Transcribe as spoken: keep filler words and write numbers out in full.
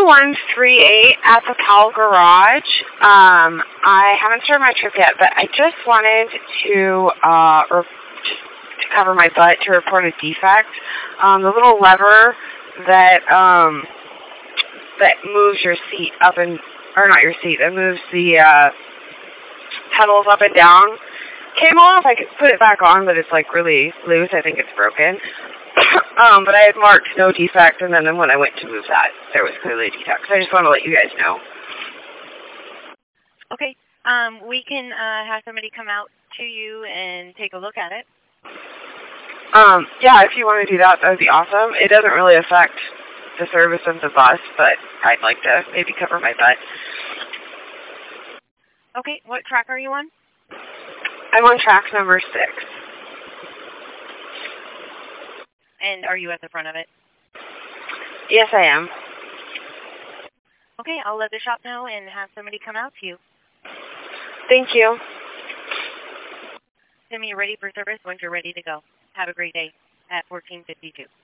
two one three eight at the Powell Garage. Um, I haven't started my trip yet, but I just wanted to, uh, re- to cover my butt to report a defect. Um, the little lever that, um, that moves your seat up and, or not your seat, that moves the, uh, pedals up and down came off. I could put it back on, but it's like really loose. I think it's broken. um, but I had marked no defect, and then when I went to move that, there was clearly a defect. So I just want to let you guys know. Okay. Um, we can uh, have somebody come out to you and take a look at it. Um, yeah, if you want to do that, that would be awesome. It doesn't really affect the service of the bus, but I'd like to maybe cover my butt. Okay. What track are you on? I'm on track number six. And are you at the front of it? Yes, I am. Okay, I'll let the shop know and have somebody come out to you. Thank you. Send me ready for service once you're ready to go. Have a great day at fourteen fifty-two.